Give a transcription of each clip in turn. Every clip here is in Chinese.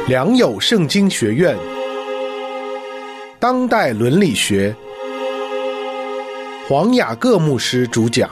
良友圣经学院当代伦理学，黄雅各牧师主讲。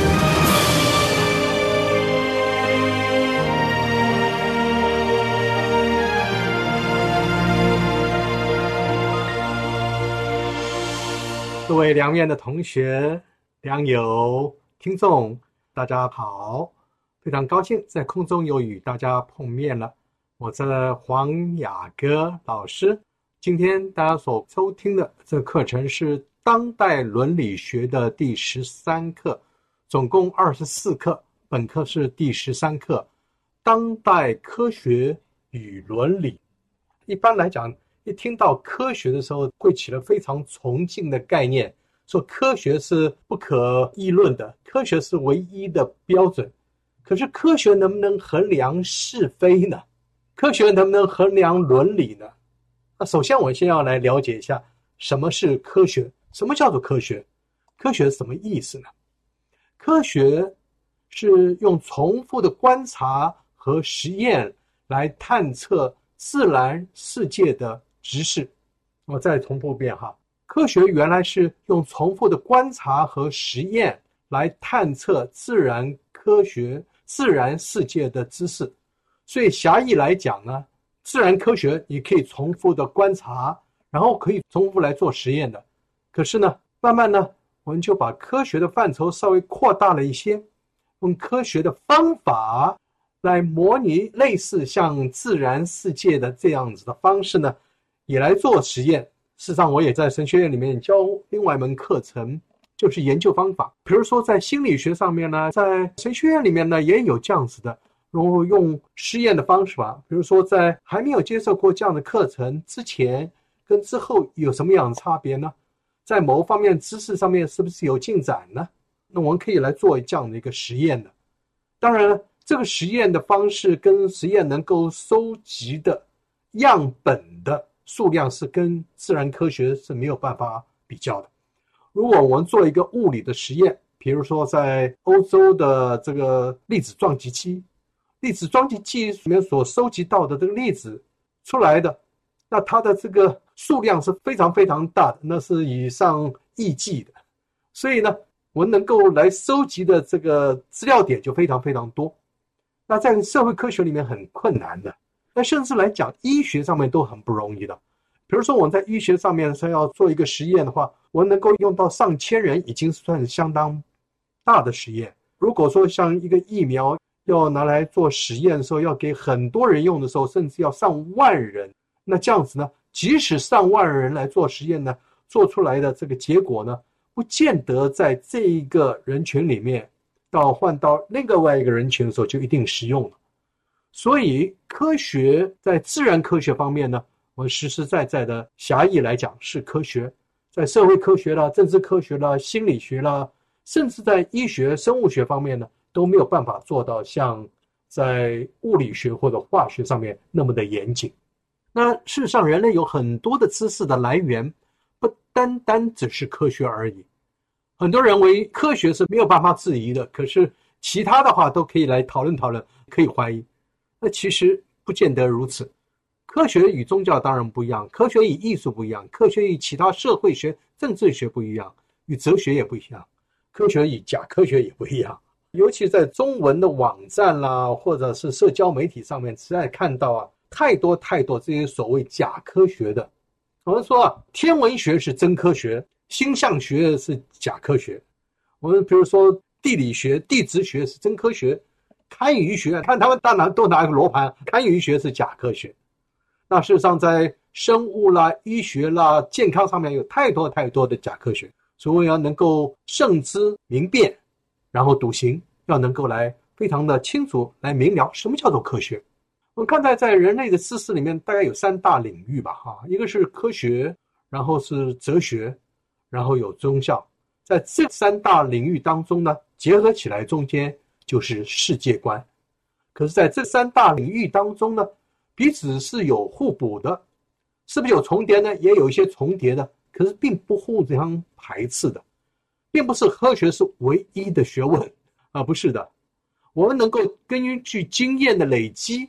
各位良院的同学、良友、听众，大家好，非常高兴在空中又与大家碰面了。我是黄雅各老师。今天大家所收听的这个课程是当代伦理学的第13课，总共24课，本课是第13课，当代科学与伦理。一般来讲，一听到科学的时候，会起了非常崇敬的概念，说科学是不可议论的，科学是唯一的标准。可是科学能不能衡量是非呢？科学能不能衡量伦理呢？那首先我先要来了解一下什么是科学，什么叫做科学？科学是什么意思呢？科学是用重复的观察和实验来探测自然世界的知识。我再重复一遍哈，科学原来是用重复的观察和实验来探测自然科学、自然世界的知识。所以狭义来讲呢，自然科学你可以重复的观察，然后可以重复来做实验的。可是呢，慢慢呢，我们就把科学的范畴稍微扩大了一些，用科学的方法来模拟类似像自然世界的这样子的方式呢，也来做实验。事实上我也在神学院里面教另外一门课程，就是研究方法。比如说在心理学上面呢，在神学院里面呢也有这样子的，然后用实验的方式吧。比如说在还没有接受过这样的课程之前跟之后有什么样的差别呢？在某方面知识上面是不是有进展呢？那我们可以来做这样的一个实验的。当然这个实验的方式跟实验能够收集的样本的数量是跟自然科学是没有办法比较的。如果我们做一个物理的实验，比如说在欧洲的这个粒子撞击器，粒子撞击器里面所收集到的这个粒子出来的，那它的这个数量是非常非常大的，那是以上亿计的。所以呢，我们能够来收集的这个资料点就非常非常多。那在社会科学里面很困难的，那甚至来讲医学上面都很不容易的。比如说我们在医学上面要做一个实验的话，我们能够用到上千人已经算是相当大的实验。如果说像一个疫苗要拿来做实验的时候，要给很多人用的时候，甚至要上万人，那这样子呢，即使上万人来做实验呢，做出来的这个结果呢，不见得在这一个人群里面到换到另外一个人群的时候就一定实用了。所以科学在自然科学方面呢，我们实实在在的狭义来讲是科学，在社会科学啦、政治科学啦、心理学啦，甚至在医学、生物学方面呢，都没有办法做到像在物理学或者化学上面那么的严谨。那事实上人类有很多的知识的来源，不单单只是科学而已。很多人认为科学是没有办法质疑的，可是其他的话都可以来讨论讨论，可以怀疑。那其实不见得如此。科学与宗教当然不一样，科学与艺术不一样，科学与其他社会学、政治学不一样，与哲学也不一样，科学与假科学也不一样。尤其在中文的网站啦，或者是社交媒体上面，实在看到啊，太多太多这些所谓假科学的。我们说啊，天文学是真科学，星象学是假科学。我们比如说地理学、地质学是真科学，堪舆学，看他们当然都拿一个罗盘，堪舆学是假科学。那事实上在生物啦、医学啦、健康上面有太多太多的假科学，所以要能够慎之明辨，然后笃行，要能够来非常的清楚来明了什么叫做科学。我们看在人类的知识里面大概有3大领域吧，一个是科学，然后是哲学，然后有宗教。在这3大领域当中呢，结合起来中间就是世界观。可是在这3大领域当中呢，彼此是有互补的，是不是有重叠呢？也有一些重叠的，可是并不互相排斥的，并不是科学是唯一的学问啊，不是的。我们能够根据经验的累积，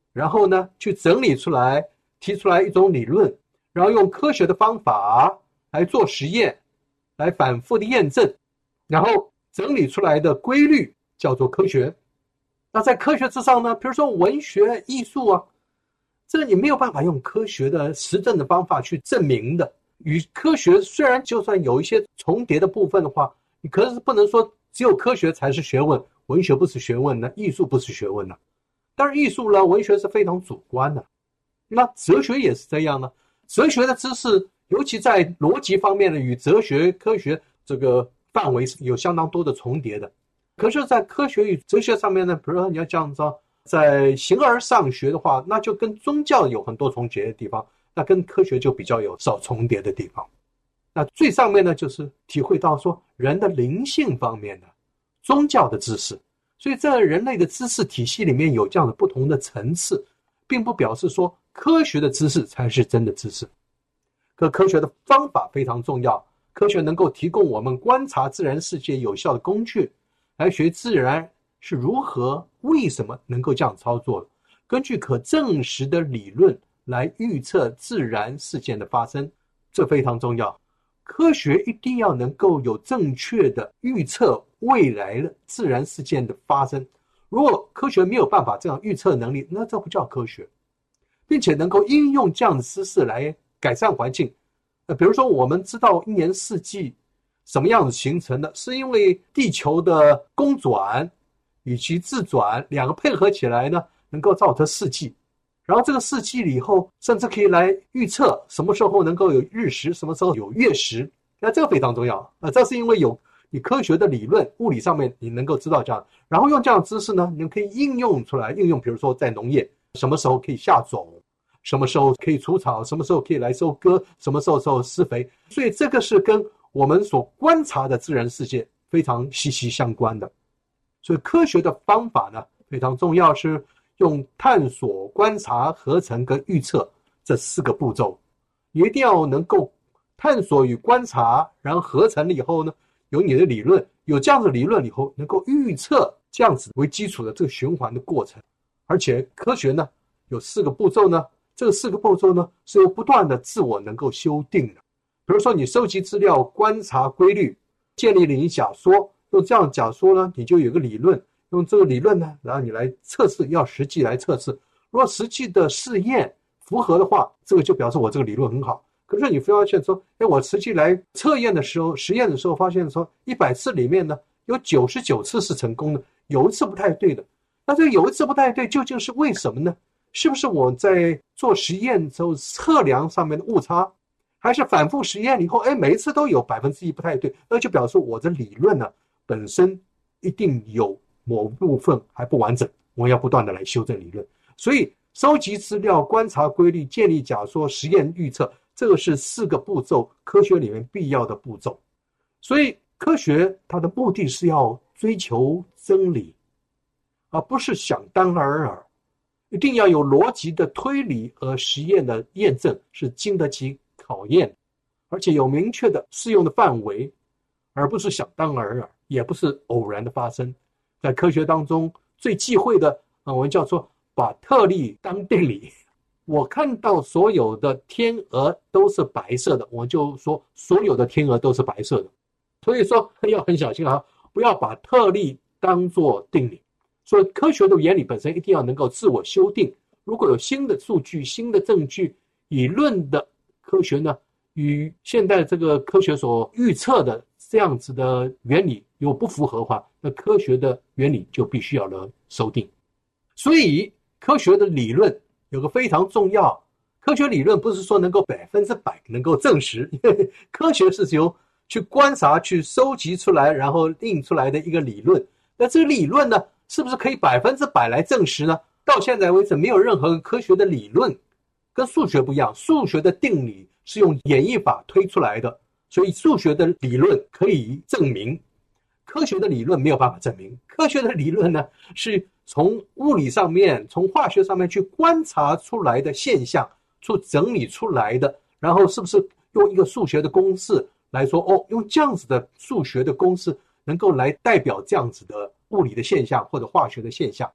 然后呢去整理出来，提出来一种理论，然后用科学的方法来做实验，来反复的验证，然后整理出来的规律叫做科学。那在科学之上呢，比如说文学艺术啊，这个你没有办法用科学的实证的方法去证明的。与科学虽然就算有一些重叠的部分的话，你可是不能说只有科学才是学问，文学不是学问呢，艺术不是学问呢。当然艺术呢，文学是非常主观的，那哲学也是这样的。哲学的知识尤其在逻辑方面呢，与哲学科学这个范围是有相当多的重叠的。可是在科学与哲学上面呢，比如说你要这样子，在形而上学的话，那就跟宗教有很多重叠的地方，那跟科学就比较有少重叠的地方。那最上面呢，就是体会到说人的灵性方面的宗教的知识。所以在人类的知识体系里面有这样的不同的层次，并不表示说科学的知识才是真的知识。可科学的方法非常重要，科学能够提供我们观察自然世界有效的工具，来学自然是如何为什么能够这样操作的，根据可证实的理论来预测自然事件的发生，这非常重要。科学一定要能够有正确的预测未来的自然事件的发生。如果科学没有办法这样预测能力，那这不叫科学，并且能够应用这样的知识来改善环境。比如说我们知道一年四季什么样子形成的，是因为地球的公转以及自转两个配合起来呢，能够造成四季。然后这个四季了以后，甚至可以来预测什么时候能够有日食，什么时候有月食。那这个非常重要。这是因为有你科学的理论，物理上面你能够知道这样，然后用这样的知识呢，你可以应用出来。应用比如说在农业，什么时候可以下种，什么时候可以除草，什么时候可以来收割，什么时候施肥。所以这个是跟我们所观察的自然世界非常息息相关的。所以科学的方法呢非常重要，是用探索、观察、合成跟预测这四个步骤。你一定要能够探索与观察，然后合成了以后呢，有你的理论，有这样的理论以后能够预测这样子为基础的这个循环的过程。而且科学呢有四个步骤呢，这个四个步骤呢是由不断的自我能够修订的。比如说你收集资料、观察规律，建立了你假说，用这样假说呢，你就有个理论，用这个理论呢，然后你来测试，要实际来测试。如果实际的试验符合的话，这个就表示我这个理论很好。可是你发现说，我实际来测验的时候，实验的时候发现说，100次里面呢，有99次是成功的，有一次不太对的。那这个有一次不太对，究竟是为什么呢？是不是我在做实验的时候测量上面的误差，还是反复实验以后，每一次都有1%不太对，那就表示我的理论呢本身一定有某部分还不完整，我要不断的来修正理论。所以收集资料、观察规律、建立假说、实验预测，这个是4个步骤，科学里面必要的步骤。所以科学它的目的是要追求真理，而不是想当然尔。一定要有逻辑的推理和实验的验证，是经得起考验，而且有明确的适用的范围，而不是想当然尔，也不是偶然的发生。在科学当中最忌讳的，我们叫做把特例当定理。我看到所有的天鹅都是白色的，我就说所有的天鹅都是白色的。所以说要很小心啊，不要把特例当作定理。所以科学的原理本身一定要能够自我修订。如果有新的数据、新的证据，理论的科学呢与现代这个科学所预测的这样子的原理有不符合的话，那科学的原理就必须要来修订。所以科学的理论有个非常重要，科学理论不是说能够100%能够证实，因为科学是由去观察、去收集出来，然后印出来的一个理论。那这个理论呢是不是可以100%来证实呢？到现在为止没有任何科学的理论，跟数学不一样，数学的定理是用演绎法推出来的，所以数学的理论可以证明，科学的理论没有办法证明。科学的理论呢是从物理上面、从化学上面去观察出来的现象，去整理出来的，然后是不是用一个数学的公式来说，用这样子的数学的公式能够来代表这样子的物理的现象或者化学的现象。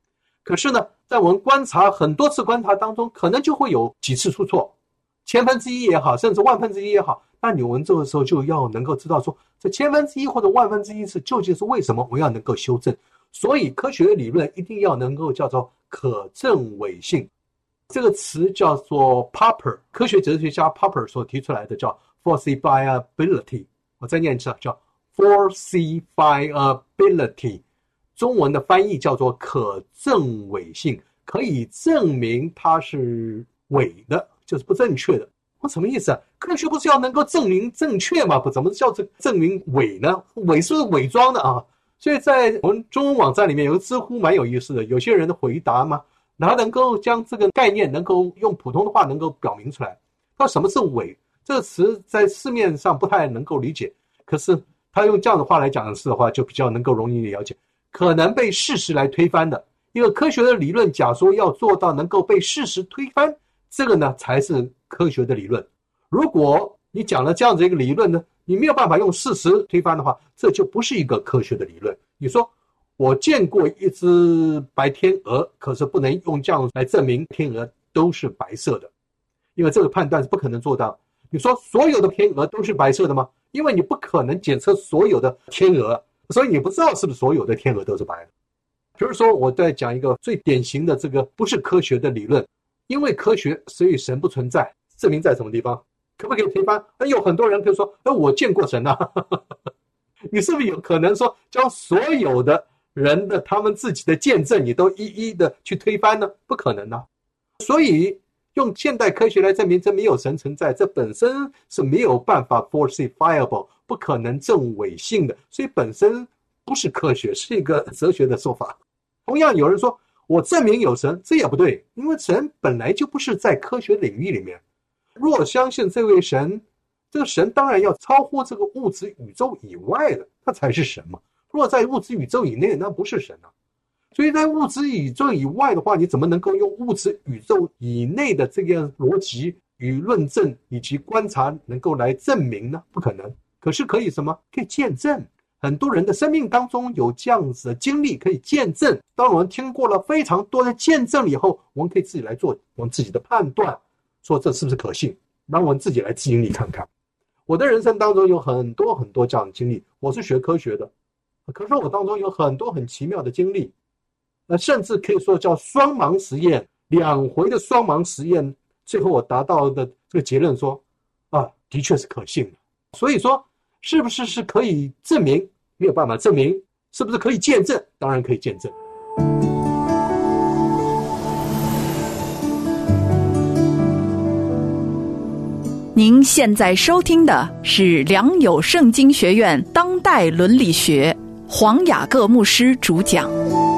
可是呢，在我们观察很多次观察当中，可能就会有几次出错，1/1000也好，甚至1/1000也好，那我们这个时候就要能够知道说，这1/1000或者1/1000是究竟是为什么，我要能够修正。所以科学理论一定要能够叫做可证伪性。这个词叫做 Popper， 科学哲学家 Popper 所提出来的叫 falsifiability， 我再念一次，叫 falsifiability， 中文的翻译叫做可证伪性，可以证明它是伪的，就是不正确的。什么意思啊？科学不是要能够证明正确吗？不，怎么叫证明伪呢？伪是伪装的啊。所以在我们中文网站里面有个知乎蛮有意思的，有些人的回答嘛，他能够将这个概念能够用普通的话能够表明出来。那什么是伪？这个词在市面上不太能够理解，可是他用这样的话来讲的话，就比较能够容易了解。可能被事实来推翻的一个科学的理论，假说要做到能够被事实推翻，这个呢才是科学的理论。如果你讲了这样子一个理论呢，你没有办法用事实推翻的话，这就不是一个科学的理论。你说我见过一只白天鹅，可是不能用这样来证明天鹅都是白色的，因为这个判断是不可能做到。你说所有的天鹅都是白色的吗？因为你不可能检测所有的天鹅，所以你不知道是不是所有的天鹅都是白的。比如说我在讲一个最典型的这个不是科学的理论，因为科学所以神不存在，证明在什么地方？可不可以推翻？有很多人可以说我见过神啊你是不是有可能说将所有的人的他们自己的见证你都一一的去推翻呢？不可能啊。所以用现代科学来证明这没有神存在，这本身是没有办法 falsifiable， 不可能证伪性的，所以本身不是科学，是一个哲学的说法。同样有人说我证明有神，这也不对，因为神本来就不是在科学领域里面。若相信这位神，这个神当然要超乎这个物质宇宙以外的，那才是神嘛。若在物质宇宙以内，那不是神啊。所以在物质宇宙以外的话，你怎么能够用物质宇宙以内的这个逻辑与论证以及观察能够来证明呢？不可能。可是可以什么？可以见证。很多人的生命当中有这样子的经历可以见证。当我们听过了非常多的见证以后，我们可以自己来做我们自己的判断，说这是不是可信，让我们自己来经历看看。我的人生当中有很多很多这样的经历，我是学科学的，可是我当中有很多很奇妙的经历，甚至可以说叫双盲实验，2回的双盲实验，最后我达到的这个结论说的确是可信的。所以说是不是可以证明？没有办法证明。是不是可以见证？当然可以见证。 您现在收听的是良友圣经学院当代伦理学黄雅各牧师主讲。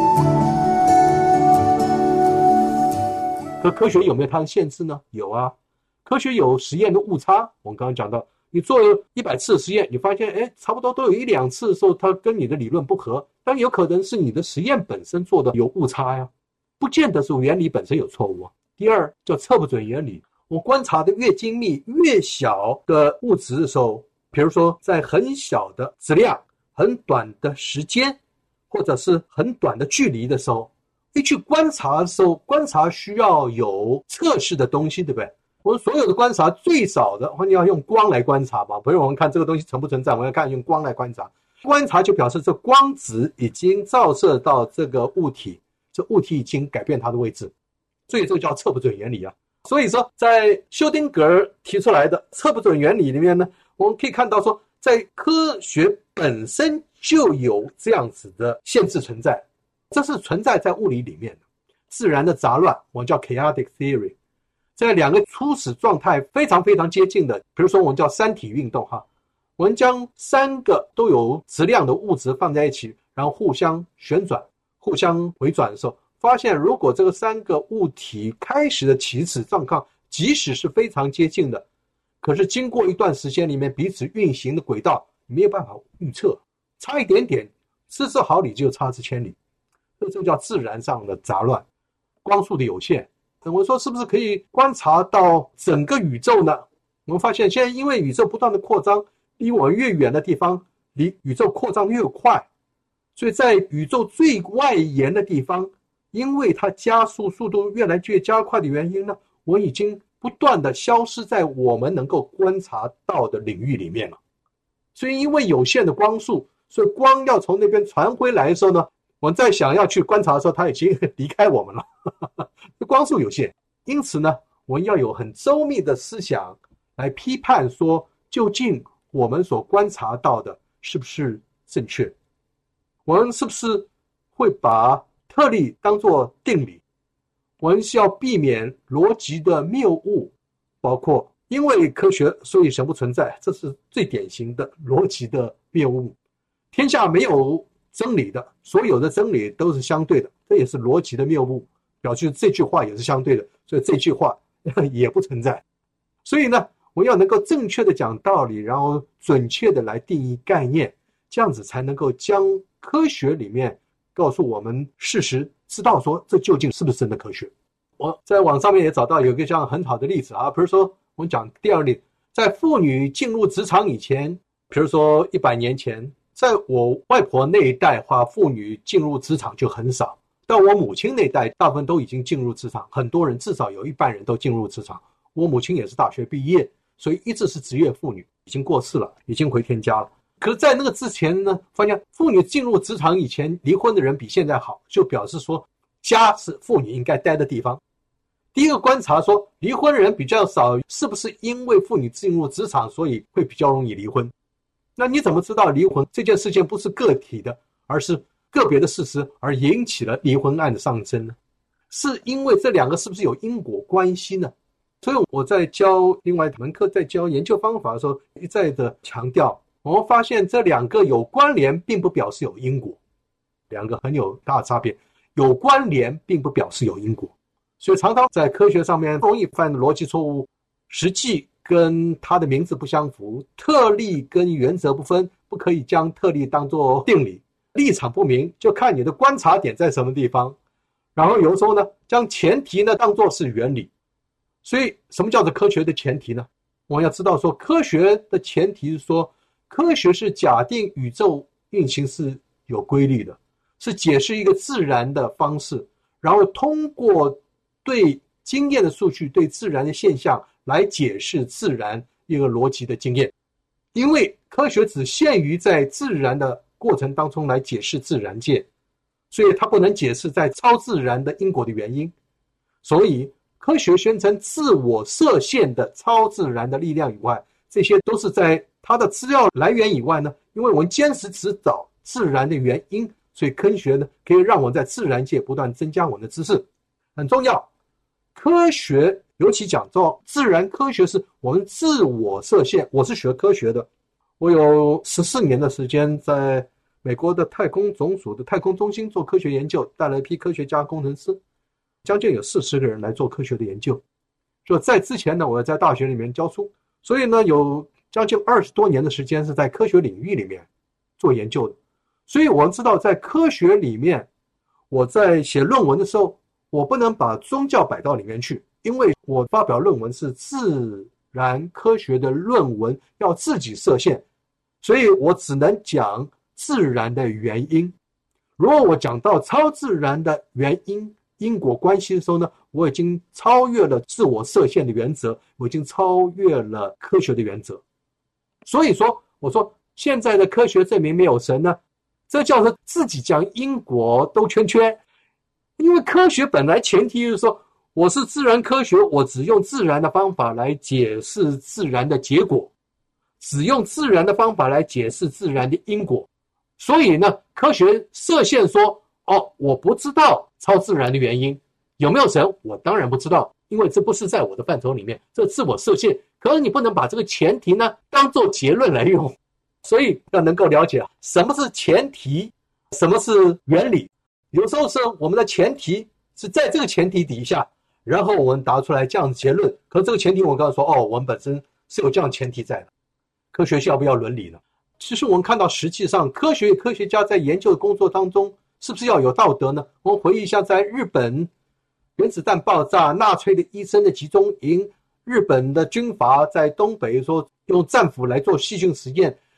可科学有没有它的限制呢？有啊，科学有实验的误差。我们刚刚讲到，你做100次的实验，你发现差不多都有1-2次的时候它跟你的理论不合，但有可能是你的实验本身做的有误差呀，不见得是原理本身有错误啊。第二叫测不准原理，我观察的越精密越小的物质的时候，比如说在很小的质量很短的时间或者是很短的距离的时候，一去观察的时候，观察需要有测试的东西，对不对？我们所有的观察最早的你要用光来观察嘛，比如我们看这个东西存不存在，我们要看用光来观察，观察就表示这光子已经照射到这个物体，这物体已经改变它的位置，所以这个叫测不准原理啊。所以说在休丁格尔提出来的测不准原理里面呢，我们可以看到说在科学本身就有这样子的限制存在，这是存在在物理里面的自然的杂乱，我们叫 chaotic theory。 这2个初始状态非常非常接近的，比如说我们叫三体运动哈，我们将3个都有质量的物质放在一起，然后互相旋转互相回转的时候，发现如果这个3个物体开始的起始状况即使是非常接近的，可是经过一段时间里面彼此运行的轨道没有办法预测，差一点点失之毫厘就差之千里，这叫自然上的杂乱，光速的有限。我们说是不是可以观察到整个宇宙呢？我们发现现在因为宇宙不断的扩张，离我们越远的地方离宇宙扩张越快，所以在宇宙最外沿的地方因为它加速速度越来越加快的原因呢，我已经不断的消失在我们能够观察到的领域里面了。所以因为有限的光速，所以光要从那边传回来的时候呢，我们再想要去观察的时候，它已经离开我们了。光速有限，因此呢，我们要有很周密的思想来批判说，究竟我们所观察到的是不是正确？我们是不是会把特例当作定理？我们是要避免逻辑的谬误，包括因为科学所以神不存在，这是最典型的逻辑的谬误。天下没有真理的，所有的真理都是相对的，这也是逻辑的谬误，表示这句话也是相对的，所以这句话也不存在。所以呢，我要能够正确的讲道理，然后准确的来定义概念，这样子才能够将科学里面告诉我们事实，知道说这究竟是不是真的科学。我在网上面也找到有一个这样很好的例子啊，比如说我们讲第二例，在妇女进入职场以前，比如说100年前，在我外婆那一代的话，妇女进入职场就很少，但我母亲那一代大部分都已经进入职场，很多人至少有一半人都进入职场。我母亲也是大学毕业，所以一直是职业妇女，已经过世了，已经回天家了。可是在那个之前呢，发现妇女进入职场以前，离婚的人比现在好，就表示说家是妇女应该待的地方。第一个观察说离婚人比较少，是不是因为妇女进入职场所以会比较容易离婚？那你怎么知道离婚这件事情不是个体的，而是个别的事实而引起了离婚案的上升呢？是因为这两个是不是有因果关系呢？所以我在教另外一门课，在教研究方法的时候，一再的强调，我们发现这两个有关联并不表示有因果，两个很有大差别，有关联并不表示有因果。所以常常在科学上面容易犯的逻辑错误，实际跟它的名字不相符，特例跟原则不分，不可以将特例当作定理，立场不明，就看你的观察点在什么地方。然后有时候呢，将前提呢当作是原理。所以什么叫做科学的前提呢？我们要知道说，科学的前提是说，科学是假定宇宙运行是有规律的，是解释一个自然的方式，然后通过对经验的数据，对自然的现象来解释自然一个逻辑的经验。因为科学只限于在自然的过程当中来解释自然界，所以它不能解释在超自然的因果的原因。所以科学宣称自我设限的超自然的力量以外，这些都是在它的资料来源以外呢，因为我们坚持只找自然的原因，所以科学呢可以让我们在自然界不断增加我们的知识，很重要。科学尤其讲到自然科学是我们自我设限。我是学科学的，我有14年的时间在美国的太空总署的太空中心做科学研究，带了一批科学家工程师，将近有40个人来做科学的研究。就在之前呢，我在大学里面教书，所以呢有将近20多年的时间是在科学领域里面做研究的。所以我们知道在科学里面，我在写论文的时候，我不能把宗教摆到里面去，因为我发表论文是自然科学的论文，要自己设限，所以我只能讲自然的原因。如果我讲到超自然的原因因果关系的时候呢，我已经超越了自我设限的原则，我已经超越了科学的原则。所以说我说现在的科学证明没有神呢，这叫做自己将因果兜圈圈。因为科学本来前提就是说，我是自然科学，我只用自然的方法来解释自然的结果，只用自然的方法来解释自然的因果。所以呢，科学设限说，我不知道超自然的原因，有没有神我当然不知道，因为这不是在我的范畴里面，这自我设限。可是你不能把这个前提呢当做结论来用，所以要能够了解什么是前提，什么是原理。有时候是我们的前提是在这个前提底下，然后我们答出来这样的结论，可是这个前提我刚才说，我们本身是有这样的前提在的。科学要不要伦理呢？其实我们看到实际上科学家在研究的工作当中是不是要有道德呢？我们回忆一下，在日本原子弹爆炸，纳粹的医生的集中营，日本的军阀在东北说用战俘来做细菌实验，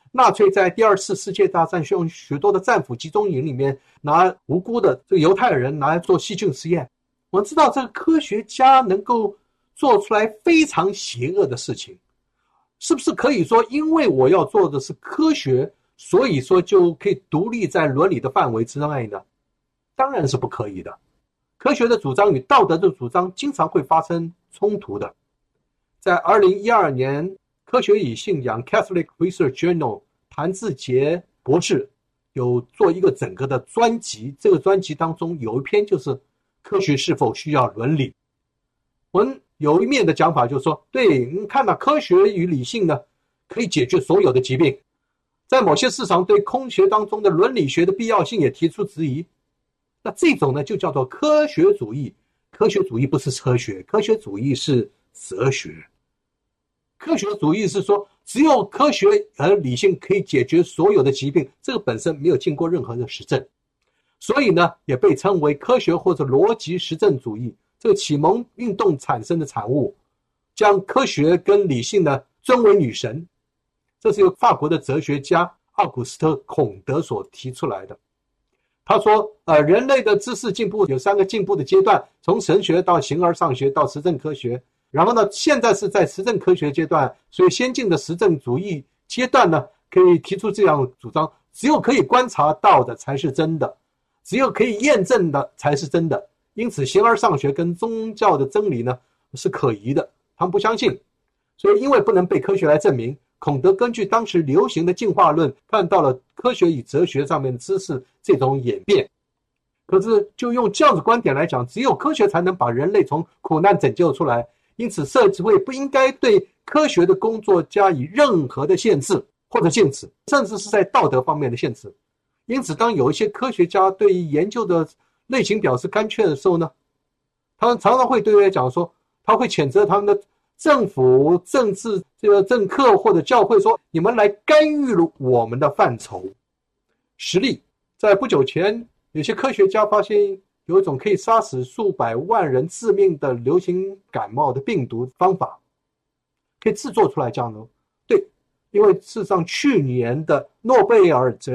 纳粹在第二次世界大战用许多的战俘集中营里面拿无辜的这个犹太人拿来做细菌实验。我们知道这个科学家能够做出来非常邪恶的事情，是不是可以说因为我要做的是科学，所以说就可以独立在伦理的范围之内呢？当然是不可以的。科学的主张与道德的主张经常会发生冲突的。在2012年科学与信仰 Catholic Research Journal 谭志杰博士有做一个整个的专辑，这个专辑当中有一篇就是科学是否需要伦理。我们有一面的讲法就是说，对，你看到科学与理性呢可以解决所有的疾病，在某些市场对空学当中的伦理学的必要性也提出质疑，那这种呢就叫做科学主义。科学主义不是科学，科学主义是哲学。科学主义是说只有科学和理性可以解决所有的疾病，这个本身没有经过任何的实证，所以呢也被称为科学或者逻辑实证主义。这个启蒙运动产生的产物，将科学跟理性呢尊为女神，这是由法国的哲学家奥古斯特·孔德所提出来的。他说人类的知识进步有3个进步的阶段，从神学到形而上学到实证科学，然后呢现在是在实证科学阶段，所以先进的实证主义阶段呢可以提出这样主张，只有可以观察到的才是真的，只有可以验证的才是真的。因此形而上学跟宗教的真理呢是可疑的，他们不相信。所以因为不能被科学来证明，孔德根据当时流行的进化论看到了科学与哲学上面的知识这种演变。可是就用这样的观点来讲，只有科学才能把人类从苦难拯救出来，因此社会不应该对科学的工作加以任何的限制或者禁止，甚至是在道德方面的限制。因此当有一些科学家对于研究的类型表示干确的时候呢，他们常常会对外讲说，他会谴责他们的政府、政治这个政客或者教会说，你们来干预了我们的范畴。实例，在不久前有些科学家发现有一种可以杀死数百万人致命的流行感冒的病毒方法，可以制作出来这样的。对，因为事实上去年的诺贝尔在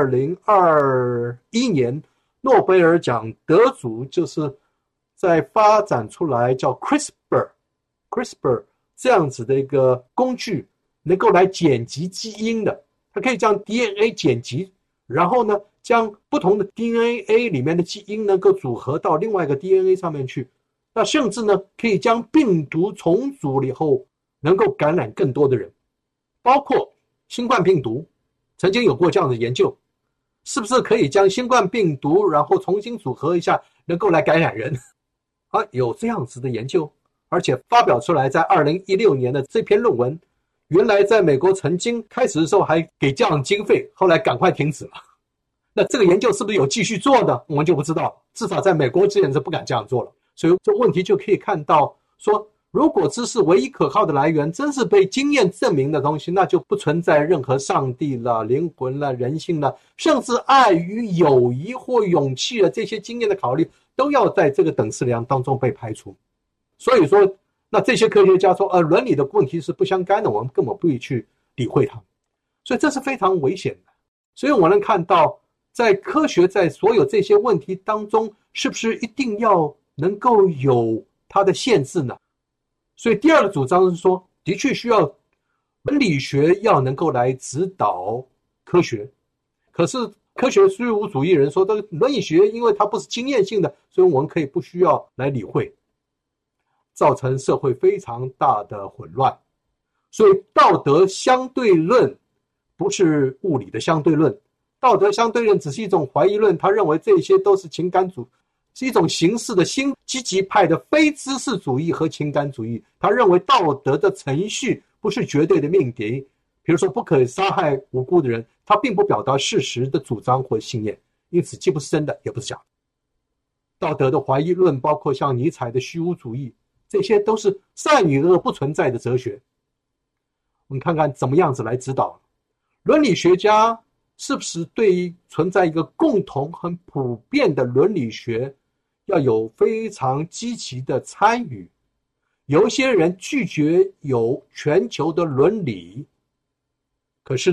2021年诺贝尔奖得主就是在发展出来叫 CRISPR 这样子的一个工具，能够来剪辑基因的。它可以将 DNA 剪辑，然后呢将不同的 DNA 里面的基因能够组合到另外一个 DNA 上面去，那甚至呢可以将病毒重组了以后能够感染更多的人，包括新冠病毒曾经有过这样的研究，是不是可以将新冠病毒然后重新组合一下能够来感染人有这样子的研究，而且发表出来在2016年的这篇论文，原来在美国曾经开始的时候还给这样经费，后来赶快停止了。那这个研究是不是有继续做呢？我们就不知道，至少在美国之前是不敢这样做了。所以这问题就可以看到说，如果知识唯一可靠的来源真是被经验证明的东西，那就不存在任何上帝了、灵魂了、人性了，甚至爱与友谊或勇气的这些经验的考虑都要在这个等式量当中被排除。所以说那这些科学家说伦理的问题是不相干的，我们根本不会去理会它们，所以这是非常危险的。所以我能看到在科学在所有这些问题当中是不是一定要能够有它的限制呢？所以第二个主张是说，的确需要伦理学要能够来指导科学，可是科学虚无主义人说这个伦理学因为它不是经验性的，所以我们可以不需要来理会，造成社会非常大的混乱。所以道德相对论不是物理的相对论，道德相对论只是一种怀疑论，他认为这些都是情感主，是一种形式的新积极派的非知识主义和情感主义。他认为道德的程序不是绝对的命题，比如说不可以杀害无辜的人，他并不表达事实的主张或信念，因此既不是真的也不是假的。道德的怀疑论包括像尼采的虚无主义，这些都是善与恶不存在的哲学。我们看看怎么样子来指导伦理学家是不是对于存在一个共同很普遍的伦理学要有非常积极的参与。有一些人拒绝有全球的伦理，可是呢我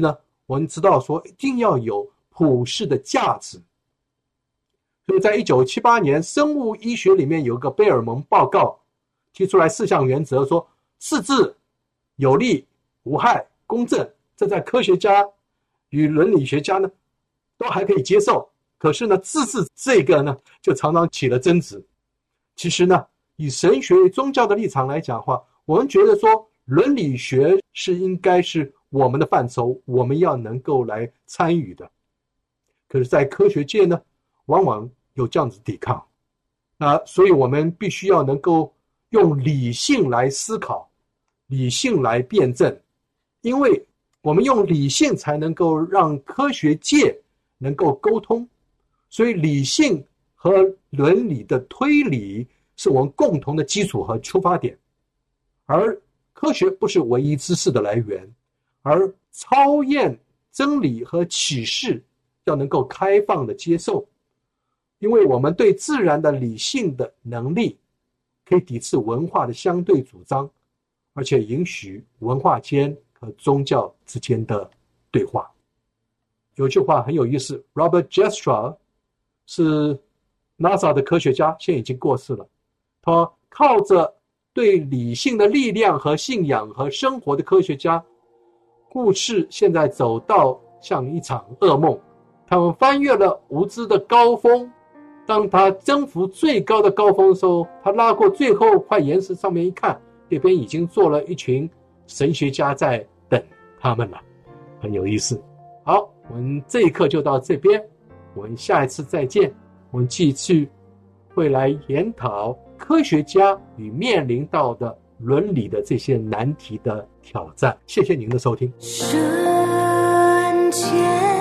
我们知道说一定要有普世的价值。所以在1978年生物医学里面有一个贝尔蒙报告，提出来4项原则，说4字有利、无害、公正，这在科学家与伦理学家呢都还可以接受。可是呢，自治这个呢就常常起了争执。其实呢，以神学宗教的立场来讲的话，我们觉得说伦理学应该是我们的范畴，我们要能够来参与的。可是在科学界呢，往往有这样子抵抗。所以我们必须要能够用理性来思考，理性来辩证，因为我们用理性才能够让科学界能够沟通。所以理性和伦理的推理是我们共同的基础和出发点，而科学不是唯一知识的来源，而超验真理和启示要能够开放的接受。因为我们对自然的理性的能力可以抵制文化的相对主张，而且允许文化间和宗教之间的对话。有句话很有意思， Robert Jastrow 是 NASA 的科学家，现在已经过世了。他靠着对理性的力量和信仰和生活的科学家，故事现在走到像一场噩梦。他们翻越了无知的高峰，当他征服最高的高峰的时候，他拉过最后块岩石上面一看，那边已经坐了一群神学家在等他们了，很有意思。好，我们这一课就到这边，我们下一次再见。我们继续会来研讨科学家与面临到的伦理的这些难题的挑战。谢谢您的收听。 瞬间，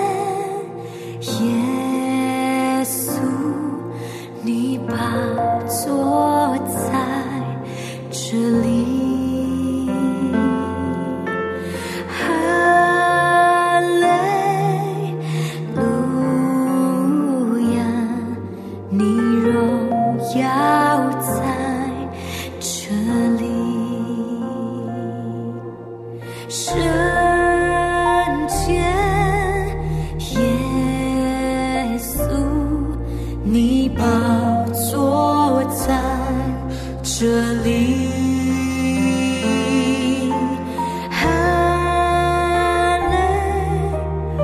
耶稣，你宝座在这里。这里，哈利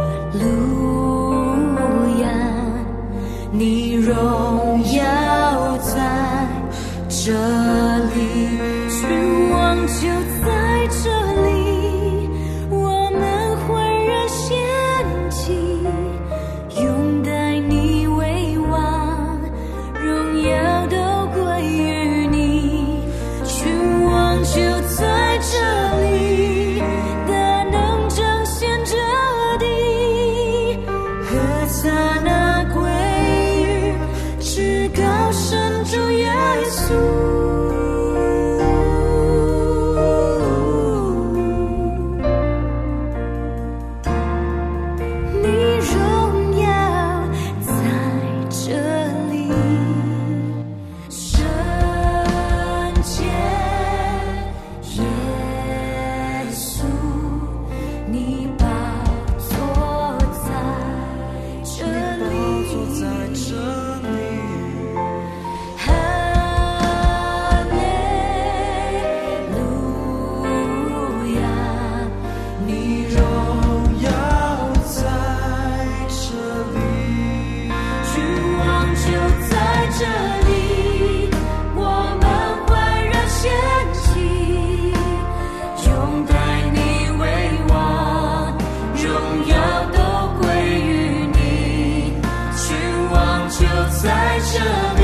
路亚，你荣耀在这里，君王就在这里，我们浑然献祭，拥戴你为王，荣耀都归于你，君王就在这里，大能彰显这地，何撒那归于至高神主耶稣。在这